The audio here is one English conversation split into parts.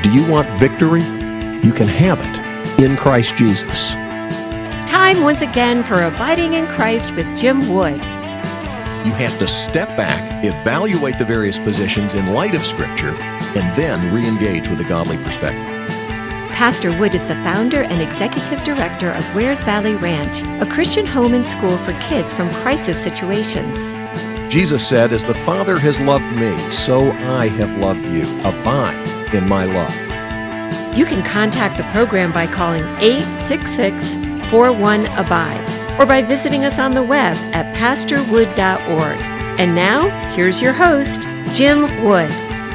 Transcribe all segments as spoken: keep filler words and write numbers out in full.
Do you want victory? You can have it in Christ Jesus. Time once again for Abiding in Christ with Jim Wood. You have to step back, evaluate the various positions in light of Scripture, and then re-engage with a godly perspective. Pastor Wood is the founder and executive director of Wares Valley Ranch, a Christian home and school for kids from crisis situations. Jesus said, "As the Father has loved me, so I have loved you. Abide in my love." You can contact the program by calling eight six six, four one, ABIDE or by visiting us on the web at pastor wood dot org. And now, here's your host, Jim Wood.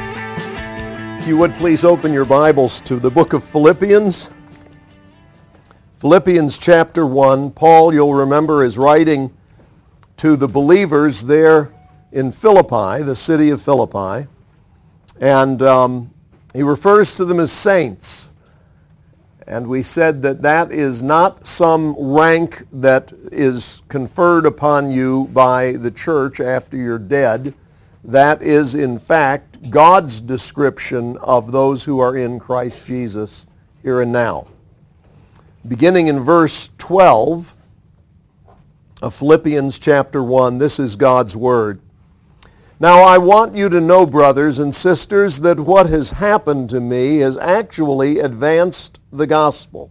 If you would please open your Bibles to the book of Philippians. Philippians chapter one. Paul, you'll remember, is writing to the believers there in Philippi, the city of Philippi. And um, he refers to them as saints. And we said that that is not some rank that is conferred upon you by the church after you're dead. That is, in fact, God's description of those who are in Christ Jesus here and now. Beginning in verse twelve of Philippians chapter one, this is God's word. "Now I want you to know, brothers and sisters, that what has happened to me has actually advanced the gospel,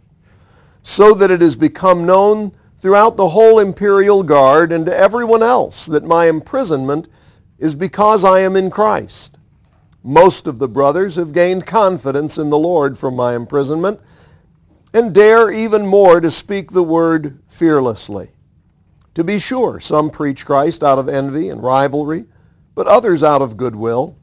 so that it has become known throughout the whole imperial guard and to everyone else that my imprisonment is because I am in Christ. Most of the brothers have gained confidence in the Lord from my imprisonment and dare even more to speak the word fearlessly. To be sure, some preach Christ out of envy and rivalry, but others out of goodwill.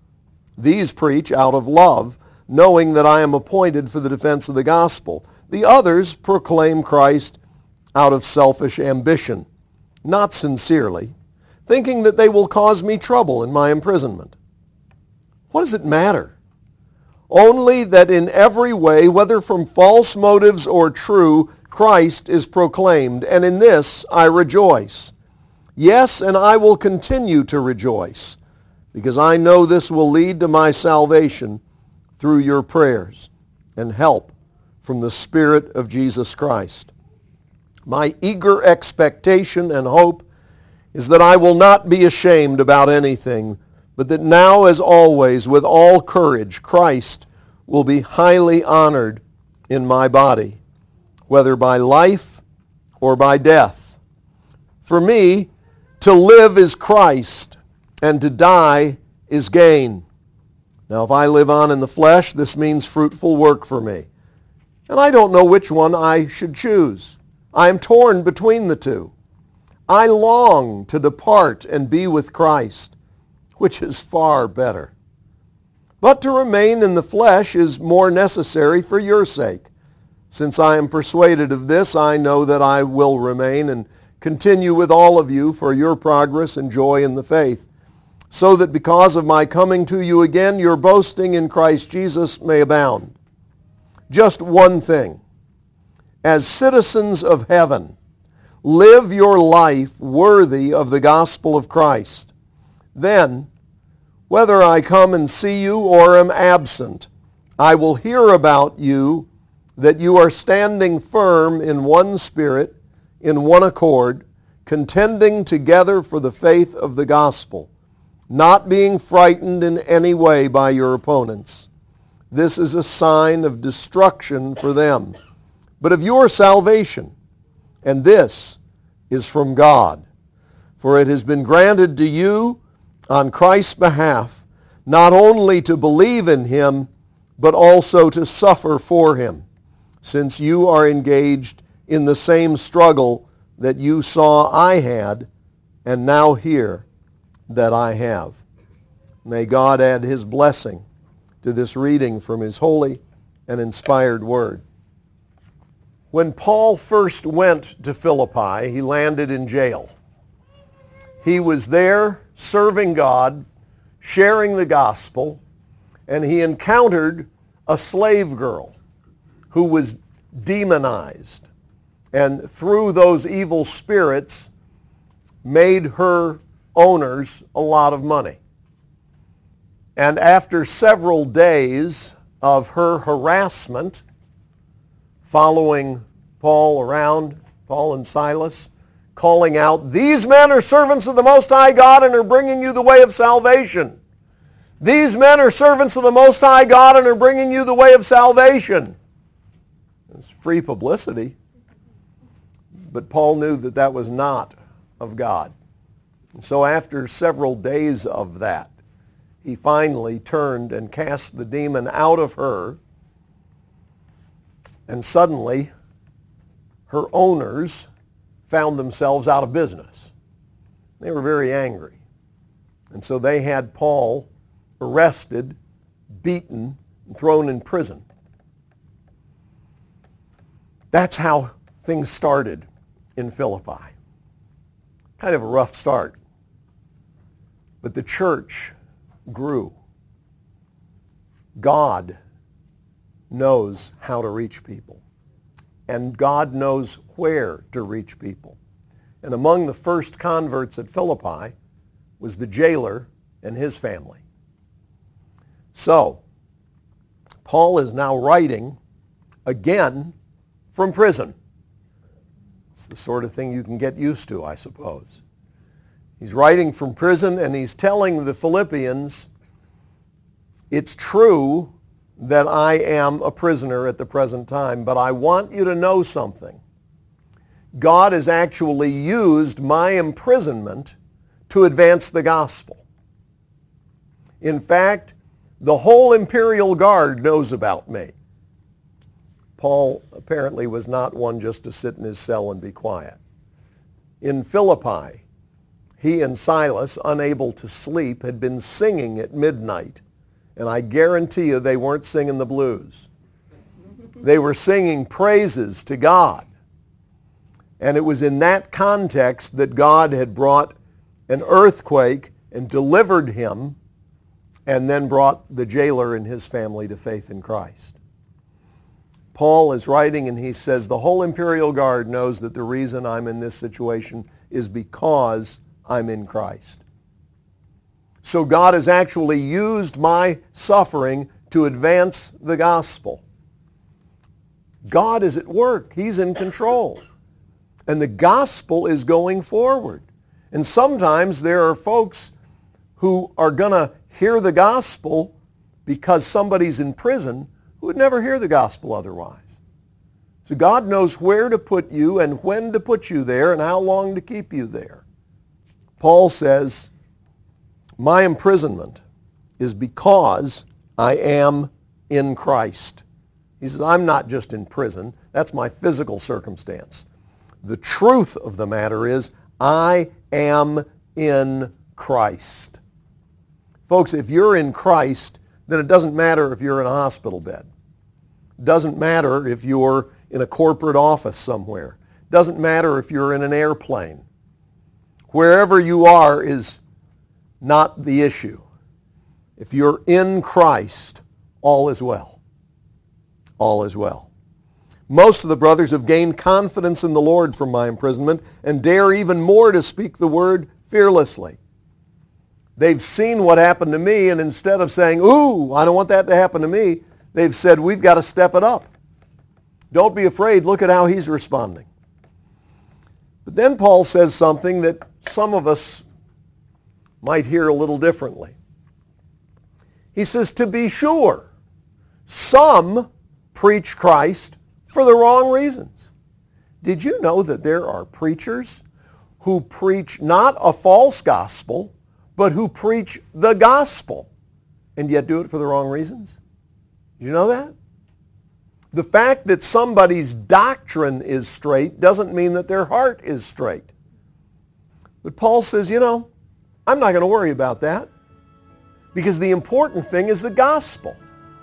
These preach out of love, knowing that I am appointed for the defense of the gospel. The others proclaim Christ out of selfish ambition, not sincerely, thinking that they will cause me trouble in my imprisonment. What does it matter? Only that in every way, whether from false motives or true, Christ is proclaimed, and in this I rejoice. Yes, and I will continue to rejoice, because I know this will lead to my salvation through your prayers and help from the Spirit of Jesus Christ. My eager expectation and hope is that I will not be ashamed about anything, but that now, as always, with all courage, Christ will be highly honored in my body, whether by life or by death. For me, to live is Christ, and to die is gain. Now, if I live on in the flesh, this means fruitful work for me. And I don't know which one I should choose. I am torn between the two. I long to depart and be with Christ, which is far better. But to remain in the flesh is more necessary for your sake. Since I am persuaded of this, I know that I will remain and continue with all of you for your progress and joy in the faith, so that because of my coming to you again, your boasting in Christ Jesus may abound. Just one thing. As citizens of heaven, live your life worthy of the gospel of Christ. Then, whether I come and see you or am absent, I will hear about you that you are standing firm in one spirit, in one accord, contending together for the faith of the gospel, not being frightened in any way by your opponents. This is a sign of destruction for them, but of your salvation, and this is from God. For it has been granted to you on Christ's behalf not only to believe in him, but also to suffer for him, since you are engaged in the same struggle that you saw I had, and now hear that I have. May God add his blessing to this reading from his holy and inspired word. When Paul first went to Philippi, he landed in jail. He was there serving God, sharing the gospel, and he encountered a slave girl who was demonized, and through those evil spirits made her owners a lot of money. And after several days of her harassment following Paul around, Paul and Silas, calling out, "These men are servants of the Most High God and are bringing you the way of salvation. These men are servants of the Most High God and are bringing you the way of salvation." It's free publicity. But Paul knew that that was not of God. And so after several days of that, he finally turned and cast the demon out of her. And suddenly, her owners found themselves out of business. They were very angry. And so they had Paul arrested, beaten, and thrown in prison. That's how things started in Philippi. Kind of a rough start. But the church grew. God knows how to reach people. And God knows where to reach people. And among the first converts at Philippi was the jailer and his family. So, Paul is now writing again from prison. It's the sort of thing you can get used to, I suppose. He's writing from prison and he's telling the Philippians, it's true that I am a prisoner at the present time, but I want you to know something. God has actually used my imprisonment to advance the gospel. In fact, the whole imperial guard knows about me. Paul apparently was not one just to sit in his cell and be quiet. In Philippi, he and Silas, unable to sleep, had been singing at midnight. And I guarantee you they weren't singing the blues. They were singing praises to God. And it was in that context that God had brought an earthquake and delivered him, and then brought the jailer and his family to faith in Christ. Paul is writing and he says, the whole imperial guard knows that the reason I'm in this situation is because I'm in Christ. So God has actually used my suffering to advance the gospel. God is at work. He's in control. And the gospel is going forward. And sometimes there are folks who are going to hear the gospel because somebody's in prison who would never hear the gospel otherwise. So God knows where to put you and when to put you there and how long to keep you there. Paul says, my imprisonment is because I am in Christ. He says, I'm not just in prison. That's my physical circumstance. The truth of the matter is, I am in Christ. Folks, if you're in Christ, then it doesn't matter if you're in a hospital bed. It doesn't matter if you're in a corporate office somewhere. It doesn't matter if you're in an airplane. Wherever you are is not the issue. If you're in Christ, all is well. All is well. Most of the brothers have gained confidence in the Lord from my imprisonment and dare even more to speak the word fearlessly. They've seen what happened to me, and instead of saying, ooh, I don't want that to happen to me, they've said, we've got to step it up. Don't be afraid. Look at how he's responding. But then Paul says something that some of us might hear a little differently. He says, to be sure, some preach Christ for the wrong reasons. Did you know that there are preachers who preach not a false gospel, but who preach the gospel and yet do it for the wrong reasons? Did you know that? The fact that somebody's doctrine is straight doesn't mean that their heart is straight. But Paul says, you know, I'm not going to worry about that because the important thing is the gospel.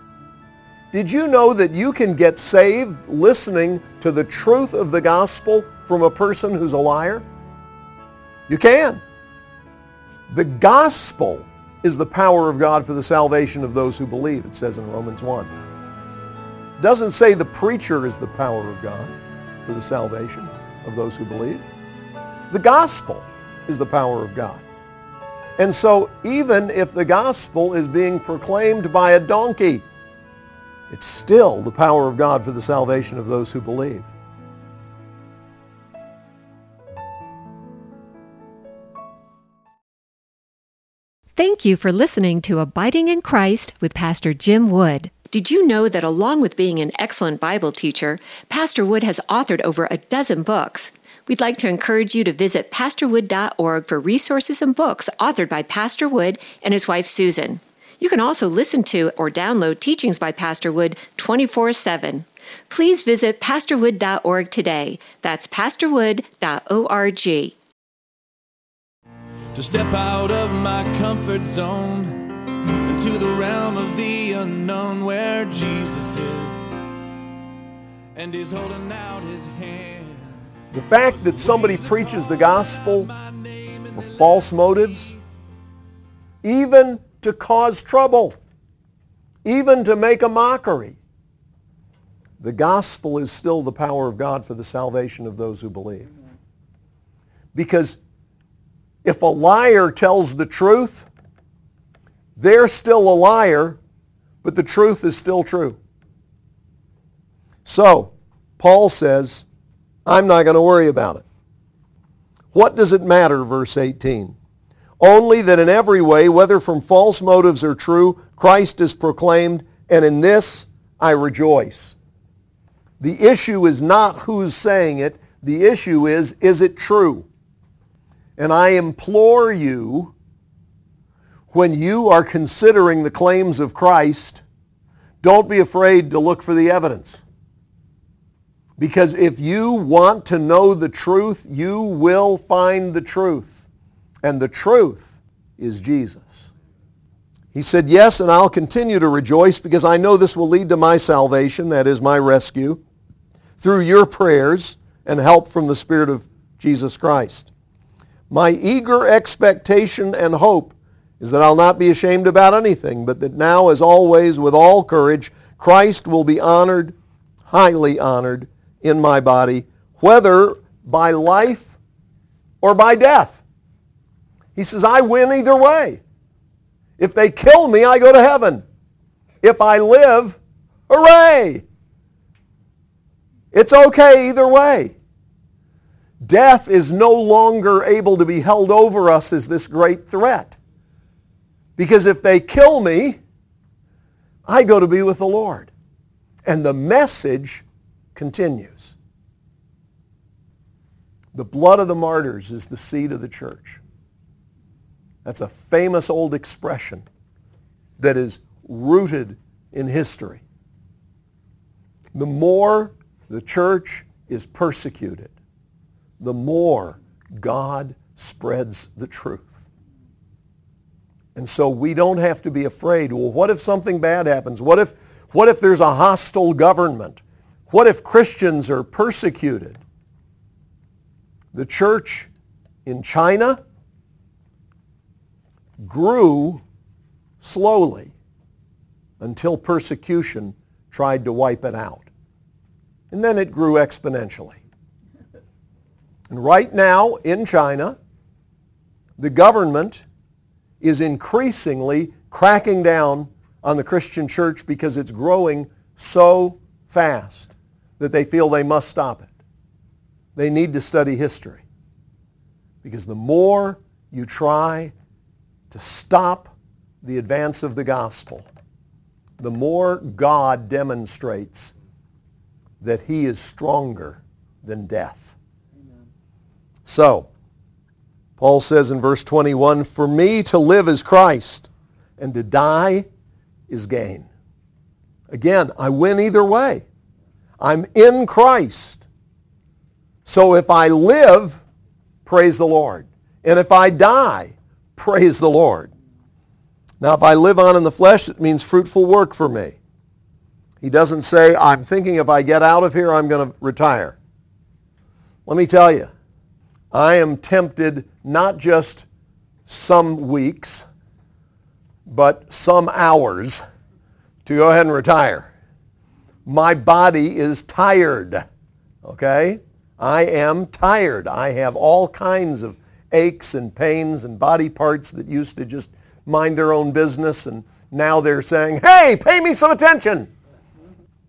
Did you know that you can get saved listening to the truth of the gospel from a person who's a liar? You can. The gospel is the power of God for the salvation of those who believe, it says in Romans one. It doesn't say the preacher is the power of God for the salvation of those who believe. The gospel is the power of God. And so even if the gospel is being proclaimed by a donkey, It's still the power of God for the salvation of those who believe. Thank you for listening to Abiding in Christ with Pastor Jim Wood. Did you know that along with being an excellent Bible teacher, Pastor Wood has authored over a dozen books? We'd like to encourage you to visit pastor wood dot org for resources and books authored by Pastor Wood and his wife Susan. You can also listen to or download teachings by Pastor Wood twenty-four seven. Please visit pastor wood dot org today. That's pastor wood dot org. To step out of my comfort zone into the realm of the unknown where Jesus is and he's holding out his hand. The fact that somebody preaches the gospel for false motives, even to cause trouble, even to make a mockery, the gospel is still the power of God for the salvation of those who believe. Because if a liar tells the truth, they're still a liar, but the truth is still true. So, Paul says, I'm not going to worry about it. What does it matter, verse eighteen? Only that in every way, whether from false motives or true, Christ is proclaimed, and in this I rejoice. The issue is not who's saying it. The issue is, is it true? And I implore you, when you are considering the claims of Christ, don't be afraid to look for the evidence. Because if you want to know the truth, you will find the truth. And the truth is Jesus. He said, yes, and I'll continue to rejoice because I know this will lead to my salvation, that is my rescue, through your prayers and help from the Spirit of Jesus Christ. My eager expectation and hope is that I'll not be ashamed about anything, but that now, as always, with all courage, Christ will be honored, highly honored, in my body, whether by life or by death. He says, I win either way. If they kill me, I go to heaven. If I live, hooray! It's okay either way. Death is no longer able to be held over us as this great threat. Because if they kill me, I go to be with the Lord. And the message continues. The blood of the martyrs is the seed of the church. That's a famous old expression that is rooted in history. The more the church is persecuted, the more God spreads the truth. And so we don't have to be afraid. Well, what if something bad happens? What if, what if there's a hostile government? What if Christians are persecuted? The church in China grew slowly until persecution tried to wipe it out. And then it grew exponentially. And right now in China, the government is increasingly cracking down on the Christian church because it's growing so fast that they feel they must stop it. They need to study history. Because the more you try to stop the advance of the gospel, the more God demonstrates that he is stronger than death. Amen. So, Paul says in verse twenty-one, for me to live is Christ, and to die is gain. Again, I win either way. I'm in Christ. So if I live, praise the Lord. And if I die, praise the Lord. Now, if I live on in the flesh, it means fruitful work for me. He doesn't say, I'm thinking if I get out of here, I'm going to retire. Let me tell you, I am tempted not just some weeks, but some hours to go ahead and retire. My body is tired, okay? I am tired. I have all kinds of aches and pains and body parts that used to just mind their own business, and now they're saying, hey, pay me some attention.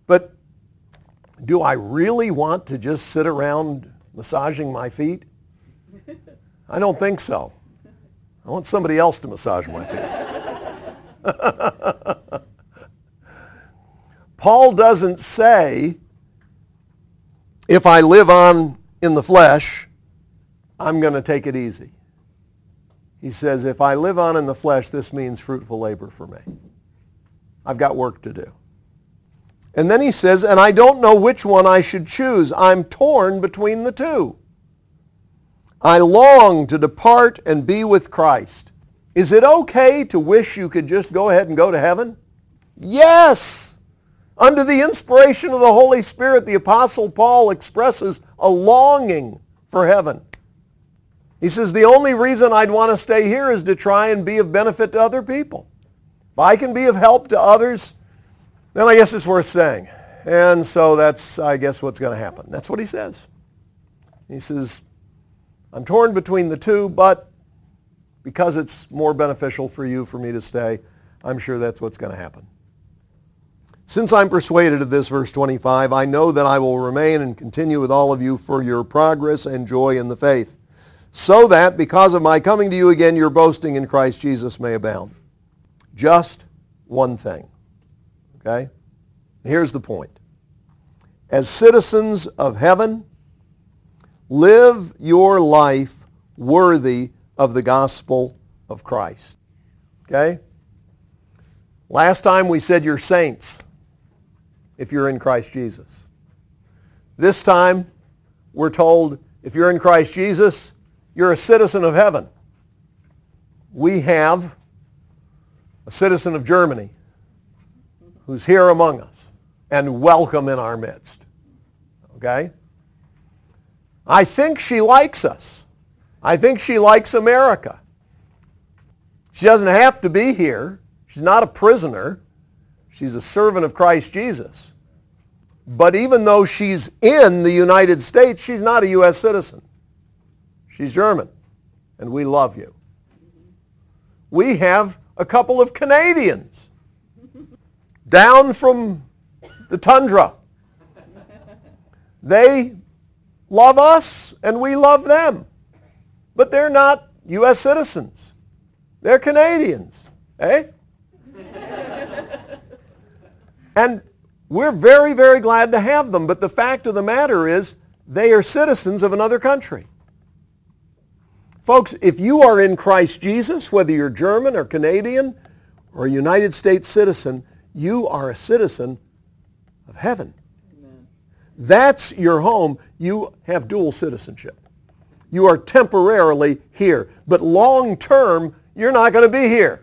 But do I really want to just sit around massaging my feet? I don't think so. I want somebody else to massage my feet. Paul doesn't say, if I live on in the flesh, I'm going to take it easy. He says, if I live on in the flesh, this means fruitful labor for me. I've got work to do. And then he says, and I don't know which one I should choose. I'm torn between the two. I long to depart and be with Christ. Is it okay to wish you could just go ahead and go to heaven? Yes! Under the inspiration of the Holy Spirit, the Apostle Paul expresses a longing for heaven. He says, the only reason I'd want to stay here is to try and be of benefit to other people. If I can be of help to others, then I guess it's worth staying. And so that's, I guess, what's going to happen. That's what he says. He says, I'm torn between the two, but because it's more beneficial for you for me to stay, I'm sure that's what's going to happen. Since I'm persuaded of this, verse twenty-five, I know that I will remain and continue with all of you for your progress and joy in the faith, so that because of my coming to you again, your boasting in Christ Jesus may abound. Just one thing. Okay? Here's the point. As citizens of heaven, live your life worthy of the gospel of Christ. Okay? Last time we said you're saints if you're in Christ Jesus. This time we're told if you're in Christ Jesus, you're a citizen of heaven. We have a citizen of Germany who's here among us and welcome in our midst. Okay? I think she likes us. I think she likes America. She doesn't have to be here. She's not a prisoner. She's a servant of Christ Jesus. But even though she's in the United States, she's not a U S citizen. She's German, and we love you. We have a couple of Canadians down from the tundra. They love us, and we love them. But they're not U S citizens. They're Canadians. Eh? And we're very, very glad to have them. But the fact of the matter is, they are citizens of another country. Folks, if you are in Christ Jesus, whether you're German or Canadian or a United States citizen, you are a citizen of heaven. Amen. That's your home. You have dual citizenship. You are temporarily here, but long term, you're not going to be here.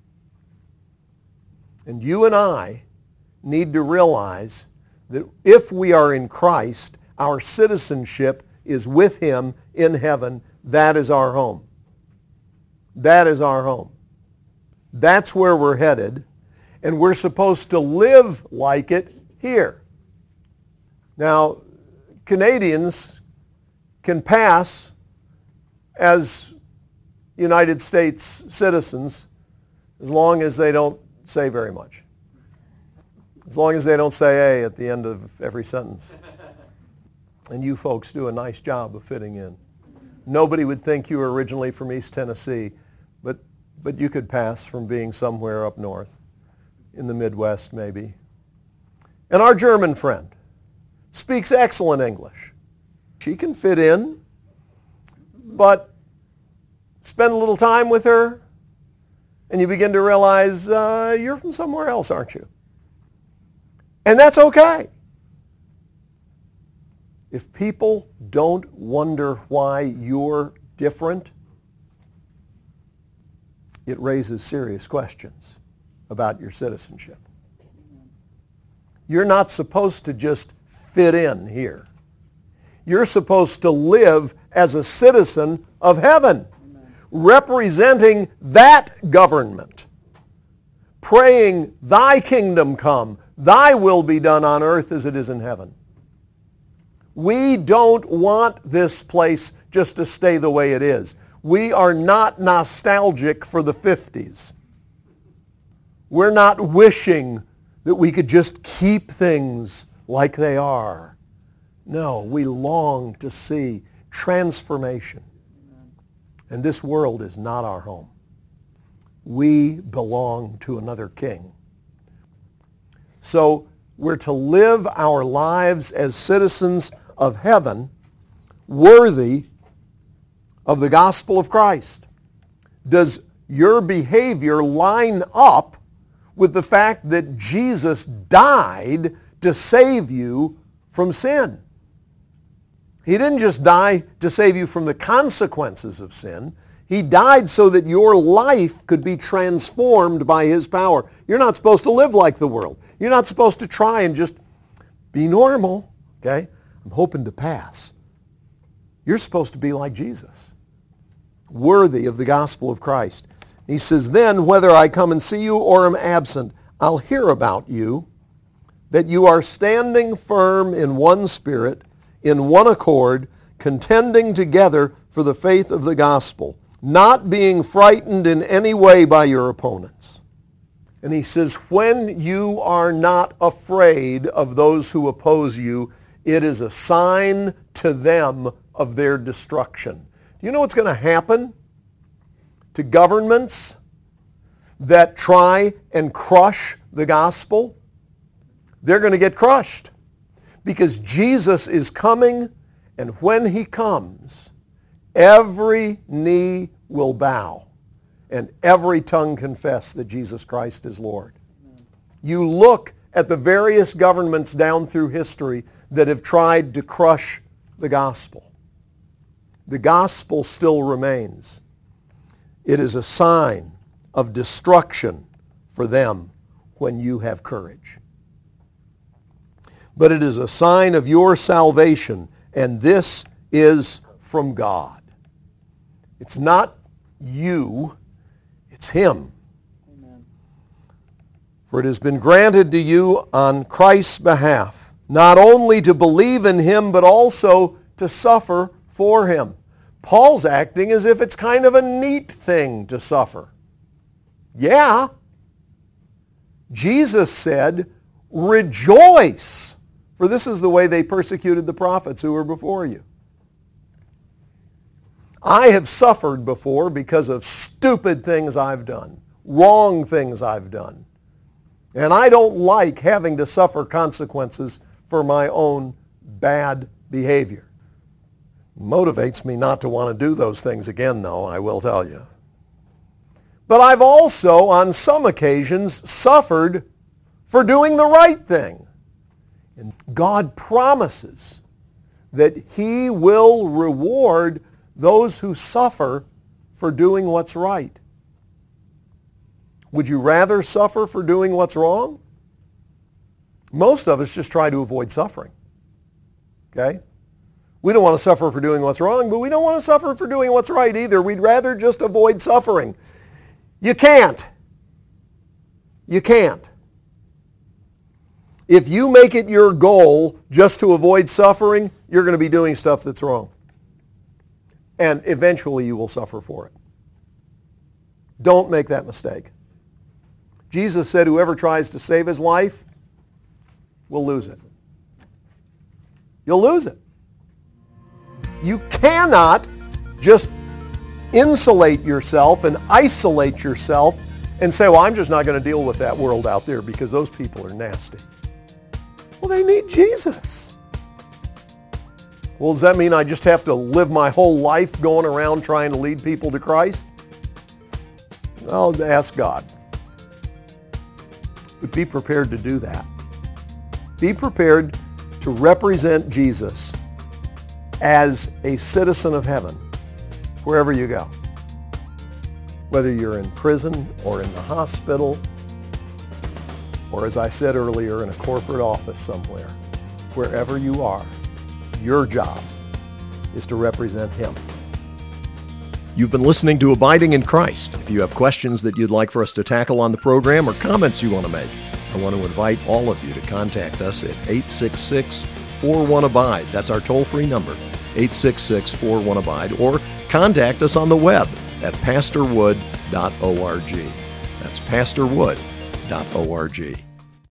And you and I need to realize that if we are in Christ, our citizenship is with Him in heaven. That is our home. That is our home. That's where we're headed, and we're supposed to live like it here. Now, Canadians can pass as United States citizens as long as they don't say very much. As long as they don't say "a" at the end of every sentence. And you folks do a nice job of fitting in. Nobody would think you were originally from East Tennessee, but, but you could pass from being somewhere up north, in the Midwest maybe. And our German friend speaks excellent English. She can fit in, but spend a little time with her, and you begin to realize uh, you're from somewhere else, aren't you? And that's okay. If people don't wonder why you're different, it raises serious questions about your citizenship. You're not supposed to just fit in here. You're supposed to live as a citizen of heaven, representing that government, praying, thy kingdom come, thy will be done on earth as it is in heaven. We don't want this place just to stay the way it is. We are not nostalgic for the fifties. We're not wishing that we could just keep things like they are. No, we long to see transformation. And this world is not our home. We belong to another king. So we're to live our lives as citizens of heaven, worthy of the gospel of Christ. Does your behavior line up with the fact that Jesus died to save you from sin? He didn't just die to save you from the consequences of sin. He died so that your life could be transformed by his power. You're not supposed to live like the world. You're not supposed to try and just be normal, okay? I'm hoping to pass. You're supposed to be like Jesus, worthy of the gospel of Christ. He says, then whether I come and see you or am absent, I'll hear about you, that you are standing firm in one spirit, in one accord, contending together for the faith of the gospel, not being frightened in any way by your opponents. And he says, when you are not afraid of those who oppose you, it is a sign to them of their destruction. Do you know what's going to happen to governments that try and crush the gospel? They're going to get crushed because Jesus is coming, and when he comes, every knee will bow and every tongue confess that Jesus Christ is Lord. You look at the various governments down through history that have tried to crush the gospel. The gospel still remains. It is a sign of destruction for them when you have courage. But it is a sign of your salvation, and this is from God. It's not you, it's him. Amen. For it has been granted to you on Christ's behalf, not only to believe in him, but also to suffer for him. Paul's acting as if it's kind of a neat thing to suffer. Yeah. Jesus said, rejoice, for this is the way they persecuted the prophets who were before you. I have suffered before because of stupid things I've done, wrong things I've done. And I don't like having to suffer consequences for my own bad behavior. Motivates me not to want to do those things again, though, I will tell you. But I've also, on some occasions, suffered for doing the right thing. And God promises that he will reward those who suffer for doing what's right. Would you rather suffer for doing what's wrong? Most of us just try to avoid suffering. Okay? We don't want to suffer for doing what's wrong, but we don't want to suffer for doing what's right either. We'd rather just avoid suffering. You can't. You can't. If you make it your goal just to avoid suffering, you're going to be doing stuff that's wrong. And eventually you will suffer for it. Don't make that mistake. Jesus said whoever tries to save his life will lose it. You'll lose it. You cannot just insulate yourself and isolate yourself and say, well, I'm just not going to deal with that world out there because those people are nasty. Well, they need Jesus. Well, does that mean I just have to live my whole life going around trying to lead people to Christ? Well, ask God. But be prepared to do that. Be prepared to represent Jesus as a citizen of heaven wherever you go. Whether you're in prison or in the hospital, or as I said earlier, in a corporate office somewhere, wherever you are, your job is to represent him. You've been listening to Abiding in Christ. If you have questions that you'd like for us to tackle on the program or comments you want to make, I want to invite all of you to contact us at eight six six, four one, abide. That's our toll-free number, eight six six, four one, abide. Or contact us on the web at pastor wood dot org. That's pastor wood dot org.